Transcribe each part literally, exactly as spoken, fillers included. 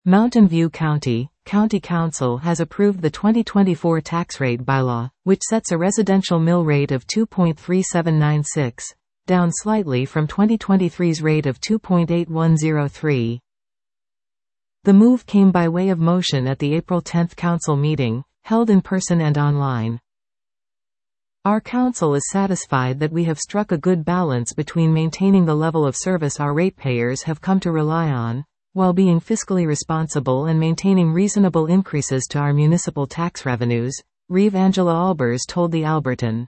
Mountain View County, County Council has approved the twenty twenty-four tax rate bylaw, which sets a residential mill rate of two point three seven nine six, down slightly from twenty twenty-three's rate of two point eight one zero three. The move came by way of motion at the April tenth council meeting, held in person and online. Our council is satisfied that we have struck a good balance between maintaining the level of service our ratepayers have come to rely on, while being fiscally responsible and maintaining reasonable increases to our municipal tax revenues, Reeve Angela Albers told the Albertan.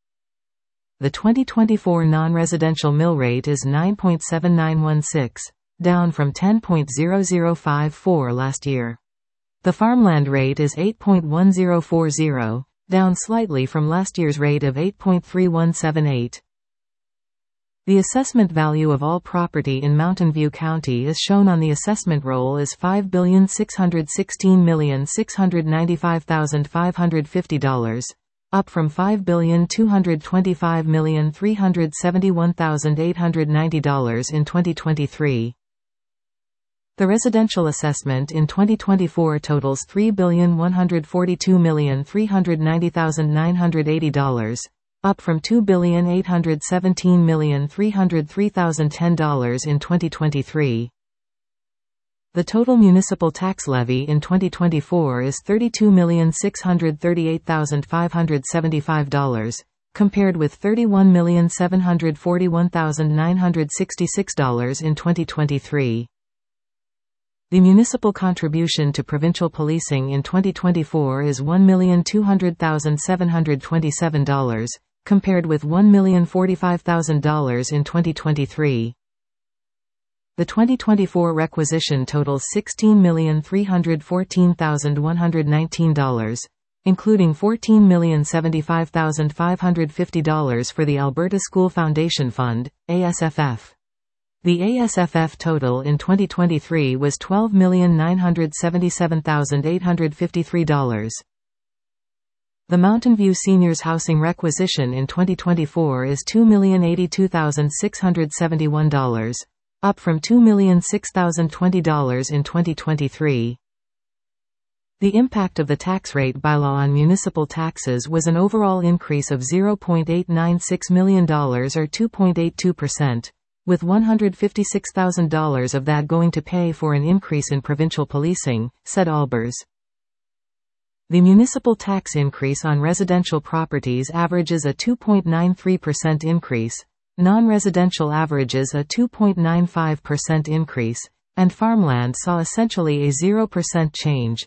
The twenty twenty-four non-residential mill rate is nine point seven nine one six, down from ten point zero zero five four last year. The farmland rate is eight point one zero four zero, down slightly from last year's rate of eight point three one seven eight. The assessment value of all property in Mountain View County is shown on the assessment roll as five billion six hundred sixteen million six hundred ninety-five thousand five hundred fifty dollars, up from five billion two hundred twenty-five million three hundred seventy-one thousand eight hundred ninety dollars in twenty twenty-three. The residential assessment in twenty twenty-four totals three billion one hundred forty-two million three hundred ninety thousand nine hundred eighty dollars, up from two billion eight hundred seventeen million three hundred three thousand ten dollars in twenty twenty-three. The total municipal tax levy in twenty twenty-four is thirty-two million six hundred thirty-eight thousand five hundred seventy-five dollars, compared with thirty-one million seven hundred forty-one thousand nine hundred sixty-six dollars in twenty twenty-three. The municipal contribution to provincial policing in twenty twenty-four is one million two hundred thousand seven hundred twenty-seven dollars, compared with one million forty-five thousand dollars in twenty twenty-three. The twenty twenty-four requisition totals sixteen million three hundred fourteen thousand one hundred nineteen dollars, including fourteen million seventy-five thousand five hundred fifty dollars for the Alberta School Foundation Fund, A S F F. The A S F F total in twenty twenty-three was twelve million nine hundred seventy-seven thousand eight hundred fifty-three dollars. The Mountain View Seniors Housing requisition in twenty twenty-four is two million eighty-two thousand six hundred seventy-one dollars, up from two million six thousand twenty dollars in twenty twenty-three. The impact of the tax rate bylaw on municipal taxes was an overall increase of zero point eight nine six million dollars or two point eight two percent. With one hundred fifty-six thousand dollars of that going to pay for an increase in provincial policing, said Albers. The municipal tax increase on residential properties averages a two point nine three percent increase, non-residential averages a two point nine five percent increase, and farmland saw essentially a zero percent change.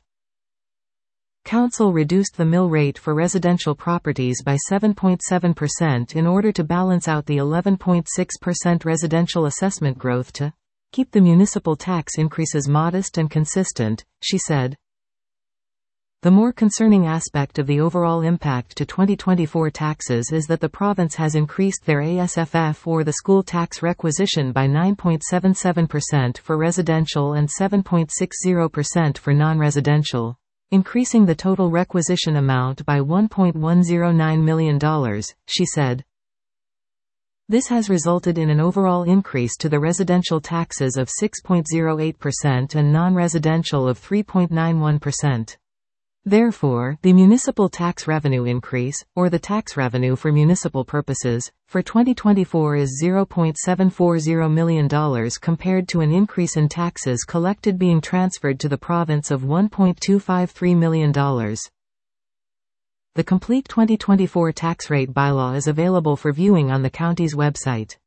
Council reduced the mill rate for residential properties by seven point seven percent in order to balance out the eleven point six percent residential assessment growth to keep the municipal tax increases modest and consistent, she said. The more concerning aspect of the overall impact to twenty twenty-four taxes is that the province has increased their A S F F or the school tax requisition by nine point seven seven percent for residential and seven point six zero percent for non-residential, increasing the total requisition amount by one point one zero nine million dollars, she said. This has resulted in an overall increase to the residential taxes of six point zero eight percent and non-residential of three point nine one percent. Therefore, the municipal tax revenue increase, or the tax revenue for municipal purposes, for twenty twenty-four is zero point seven four zero million dollars compared to an increase in taxes collected being transferred to the province of one point two five three million dollars. The complete twenty twenty-four tax rate bylaw is available for viewing on the county's website.